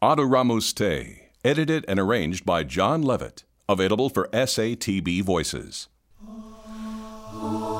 Adoramus Te, edited and arranged by John Levitt. Available for SATB Voices.